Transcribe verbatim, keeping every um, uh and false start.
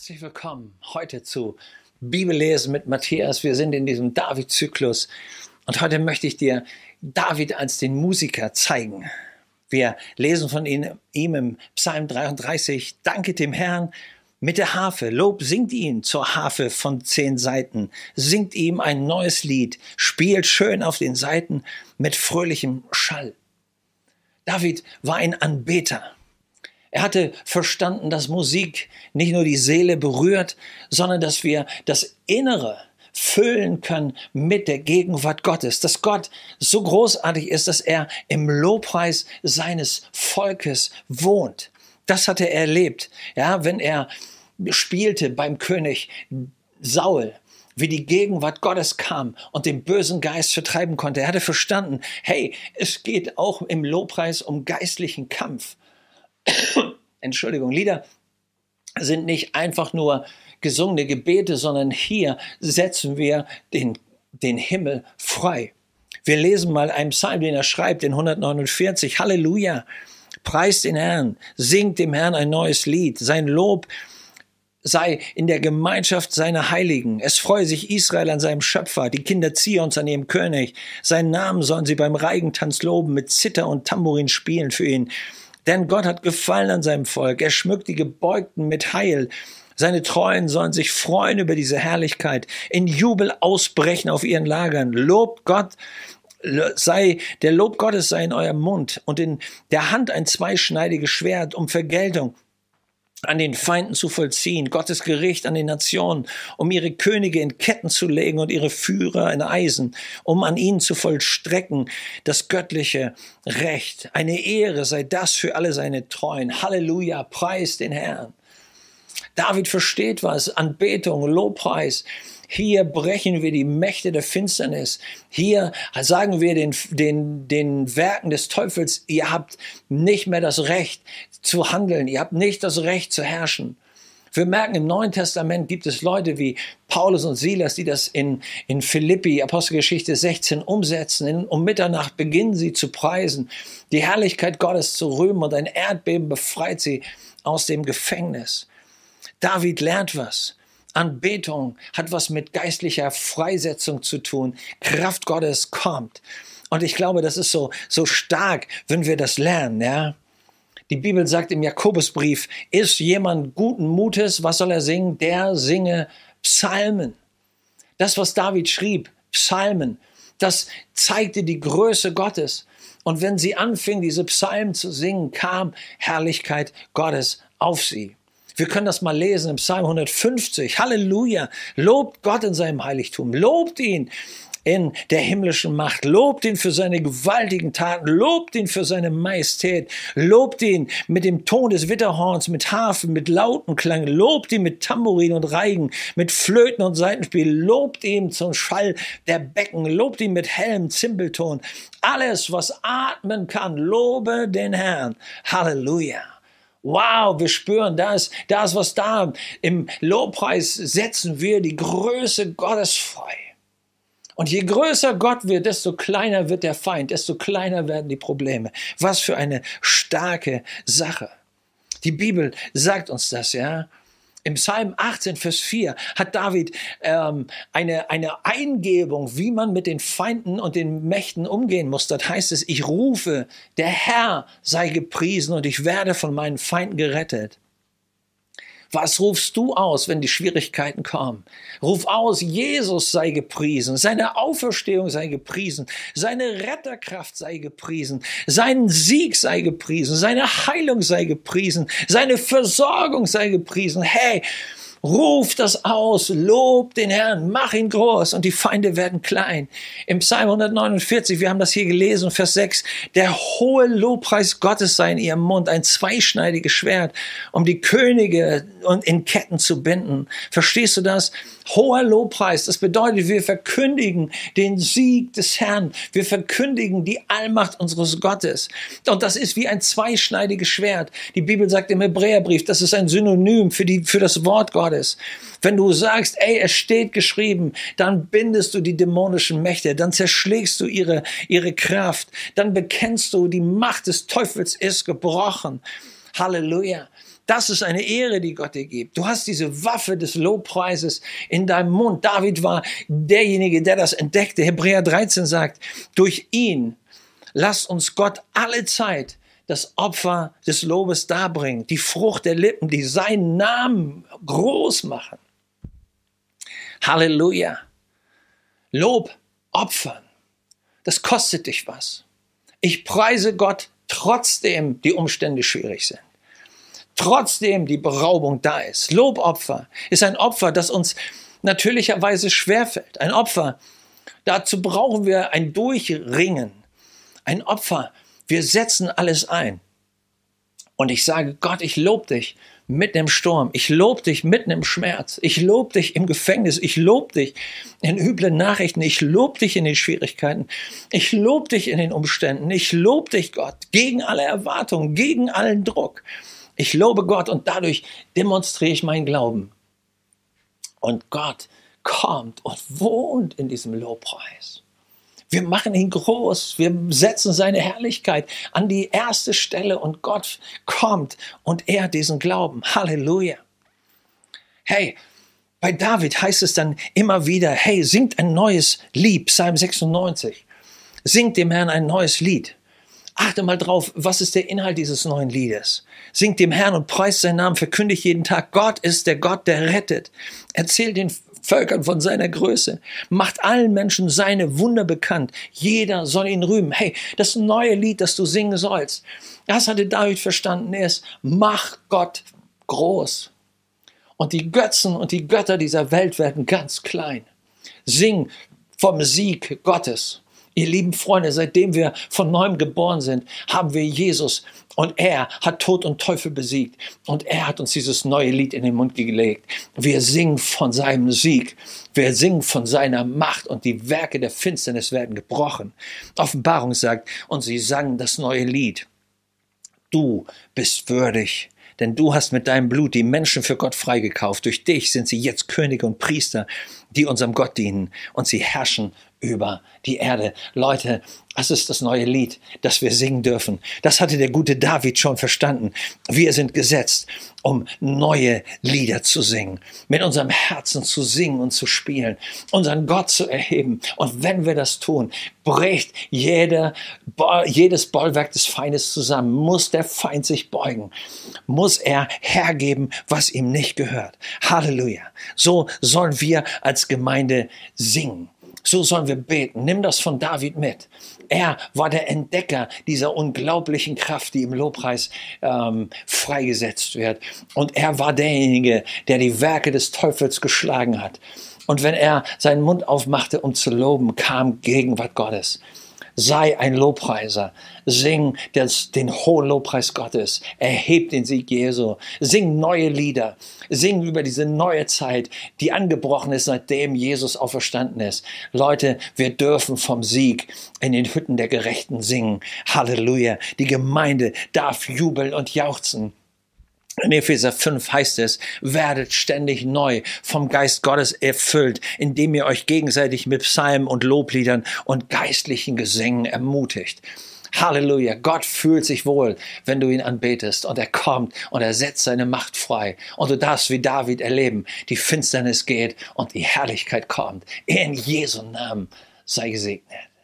Herzlich willkommen heute zu Bibellesen mit Matthias. Wir sind in diesem David-Zyklus und heute möchte ich dir David als den Musiker zeigen. Wir lesen von ihm im Psalm dreiunddreißig. Danket dem Herrn mit der Harfe. Lob, singt ihn zur Harfe von zehn Saiten. Singt ihm ein neues Lied. Spielt schön auf den Saiten mit fröhlichem Schall. David war ein Anbeter. Er hatte verstanden, dass Musik nicht nur die Seele berührt, sondern dass wir das Innere füllen können mit der Gegenwart Gottes. Dass Gott so großartig ist, dass er im Lobpreis seines Volkes wohnt. Das hatte er erlebt, ja, wenn er spielte beim König Saul, wie die Gegenwart Gottes kam und den bösen Geist vertreiben konnte. Er hatte verstanden, hey, es geht auch im Lobpreis um geistlichen Kampf. Entschuldigung, Lieder sind nicht einfach nur gesungene Gebete, sondern hier setzen wir den, den Himmel frei. Wir lesen mal einen Psalm, den er schreibt, den hundertneunundvierzig. Halleluja, preist den Herrn, singt dem Herrn ein neues Lied. Sein Lob sei in der Gemeinschaft seiner Heiligen. Es freue sich Israel an seinem Schöpfer, die Kinder Zions an ihrem König. Seinen Namen sollen sie beim Reigentanz loben, mit Zither und Tambourin spielen für ihn. Denn Gott hat Gefallen an seinem Volk. Er schmückt die Gebeugten mit Heil. Seine Treuen sollen sich freuen über diese Herrlichkeit, in Jubel ausbrechen auf ihren Lagern. Lobt Gott, sei, der Lob Gottes sei in eurem Mund und in der Hand ein zweischneidiges Schwert, um Vergeltung an den Feinden zu vollziehen, Gottes Gericht an den Nationen, um ihre Könige in Ketten zu legen und ihre Führer in Eisen, um an ihnen zu vollstrecken das göttliche Recht. Eine Ehre sei das für alle seine Treuen. Halleluja, preis den Herrn. David versteht was, Anbetung, Lobpreis. Hier brechen wir die Mächte der Finsternis. Hier sagen wir den, den, den Werken des Teufels, ihr habt nicht mehr das Recht zu handeln. Ihr habt nicht das Recht zu herrschen. Wir merken, im Neuen Testament gibt es Leute wie Paulus und Silas, die das in, in Philippi, Apostelgeschichte sechzehn, umsetzen. In, um Mitternacht beginnen sie zu preisen, die Herrlichkeit Gottes zu rühmen und ein Erdbeben befreit sie aus dem Gefängnis. David lernt was. Anbetung hat was mit geistlicher Freisetzung zu tun. Kraft Gottes kommt. Und ich glaube, das ist so, so stark, wenn wir das lernen, ja. Die Bibel sagt im Jakobusbrief, ist jemand guten Mutes, was soll er singen? Der singe Psalmen. Das, was David schrieb, Psalmen, das zeigte die Größe Gottes. Und wenn sie anfing, diese Psalmen zu singen, kam Herrlichkeit Gottes auf sie. Wir können das mal lesen im Psalm hundertfünfzig. Halleluja! Lobt Gott in seinem Heiligtum. Lobt ihn in der himmlischen Macht. Lobt ihn für seine gewaltigen Taten. Lobt ihn für seine Majestät. Lobt ihn mit dem Ton des Witterhorns, mit Harfen, mit Lautenklang. Lobt ihn mit Tambourin und Reigen, mit Flöten und Saitenspiel. Lobt ihn zum Schall der Becken. Lobt ihn mit hellem Zimbelton. Alles, was atmen kann, lobe den Herrn. Halleluja! Wow, wir spüren, da ist, da ist was da. Im Lobpreis setzen wir die Größe Gottes frei. Und je größer Gott wird, desto kleiner wird der Feind, desto kleiner werden die Probleme. Was für eine starke Sache. Die Bibel sagt uns das, ja. Im Psalm achtzehn, Vers vier hat David ähm, eine, eine Eingebung, wie man mit den Feinden und den Mächten umgehen muss. Dort heißt es, ich rufe, der Herr sei gepriesen und ich werde von meinen Feinden gerettet. Was rufst du aus, wenn die Schwierigkeiten kommen? Ruf aus, Jesus sei gepriesen, seine Auferstehung sei gepriesen, seine Retterkraft sei gepriesen, sein Sieg sei gepriesen, seine Heilung sei gepriesen, seine Versorgung sei gepriesen. Hey, ruf das aus, lob den Herrn, mach ihn groß und die Feinde werden klein. Im Psalm hundertneunundvierzig, wir haben das hier gelesen, Vers sechs, der hohe Lobpreis Gottes sei in ihrem Mund, ein zweischneidiges Schwert, um die Könige in Ketten zu binden. Verstehst du das? Hoher Lobpreis, das bedeutet, wir verkündigen den Sieg des Herrn. Wir verkündigen die Allmacht unseres Gottes. Und das ist wie ein zweischneidiges Schwert. Die Bibel sagt im Hebräerbrief, das ist ein Synonym für, die, für das Wort Gottes. Wenn du sagst, ey, es steht geschrieben, dann bindest du die dämonischen Mächte, dann zerschlägst du ihre, ihre Kraft, dann bekennst du, die Macht des Teufels ist gebrochen. Halleluja. Das ist eine Ehre, die Gott dir gibt. Du hast diese Waffe des Lobpreises in deinem Mund. David war derjenige, der das entdeckte. Hebräer dreizehn sagt, durch ihn lasst uns Gott alle Zeit das Opfer des Lobes darbringen, die Frucht der Lippen, die seinen Namen groß machen. Halleluja. Lob, Opfern, das kostet dich was. Ich preise Gott, trotzdem die Umstände schwierig sind. Trotzdem die Beraubung da ist. Lobopfer ist ein Opfer, das uns natürlicherweise schwerfällt. Ein Opfer, dazu brauchen wir ein Durchringen. Ein Opfer, wir setzen alles ein. Und ich sage, Gott, ich lobe dich mitten im Sturm. Ich lobe dich mitten im Schmerz. Ich lobe dich im Gefängnis. Ich lobe dich in üblen Nachrichten. Ich lobe dich in den Schwierigkeiten. Ich lobe dich in den Umständen. Ich lobe dich, Gott, gegen alle Erwartungen, gegen allen Druck. Ich lobe Gott und dadurch demonstriere ich meinen Glauben. Und Gott kommt und wohnt in diesem Lobpreis. Wir machen ihn groß, wir setzen seine Herrlichkeit an die erste Stelle und Gott kommt und ehrt diesen Glauben. Halleluja. Hey, bei David heißt es dann immer wieder, hey, singt ein neues Lied, Psalm sechsundneunzig. Singt dem Herrn ein neues Lied. Achte mal drauf, was ist der Inhalt dieses neuen Liedes? Singt dem Herrn und preist seinen Namen, verkündigt jeden Tag, Gott ist der Gott, der rettet. Erzählt den Völkern von seiner Größe. Macht allen Menschen seine Wunder bekannt. Jeder soll ihn rühmen. Hey, das neue Lied, das du singen sollst, das hatte David verstanden, ist, mach Gott groß. Und die Götzen und die Götter dieser Welt werden ganz klein. Sing vom Sieg Gottes. Ihr lieben Freunde, seitdem wir von neuem geboren sind, haben wir Jesus und er hat Tod und Teufel besiegt und er hat uns dieses neue Lied in den Mund gelegt. Wir singen von seinem Sieg, wir singen von seiner Macht und die Werke der Finsternis werden gebrochen. Offenbarung sagt, und sie sangen das neue Lied. Du bist würdig, denn du hast mit deinem Blut die Menschen für Gott freigekauft. Durch dich sind sie jetzt Könige und Priester, die unserem Gott dienen und sie herrschen über die Erde. Leute, das ist das neue Lied, das wir singen dürfen. Das hatte der gute David schon verstanden. Wir sind gesetzt, um neue Lieder zu singen, mit unserem Herzen zu singen und zu spielen, unseren Gott zu erheben. Und wenn wir das tun, bricht jeder, jedes Bollwerk des Feindes zusammen. Muss der Feind sich beugen, muss er hergeben, was ihm nicht gehört. Halleluja. So sollen wir als Gemeinde singen. So sollen wir beten. Nimm das von David mit. Er war der Entdecker dieser unglaublichen Kraft, die im Lobpreis ähm, freigesetzt wird. Und er war derjenige, der die Werke des Teufels geschlagen hat. Und wenn er seinen Mund aufmachte, um zu loben, kam Gegenwart Gottes. Sei ein Lobpreiser. Sing das, den hohen Lobpreis Gottes. Erheb den Sieg Jesu. Sing neue Lieder. Sing über diese neue Zeit, die angebrochen ist, seitdem Jesus auferstanden ist. Leute, wir dürfen vom Sieg in den Hütten der Gerechten singen. Halleluja. Die Gemeinde darf jubeln und jauchzen. In Epheser fünf heißt es, werdet ständig neu vom Geist Gottes erfüllt, indem ihr euch gegenseitig mit Psalmen und Lobliedern und geistlichen Gesängen ermutigt. Halleluja, Gott fühlt sich wohl, wenn du ihn anbetest und er kommt und er setzt seine Macht frei. Und du darfst wie David erleben, die Finsternis geht und die Herrlichkeit kommt. In Jesu Namen sei gesegnet.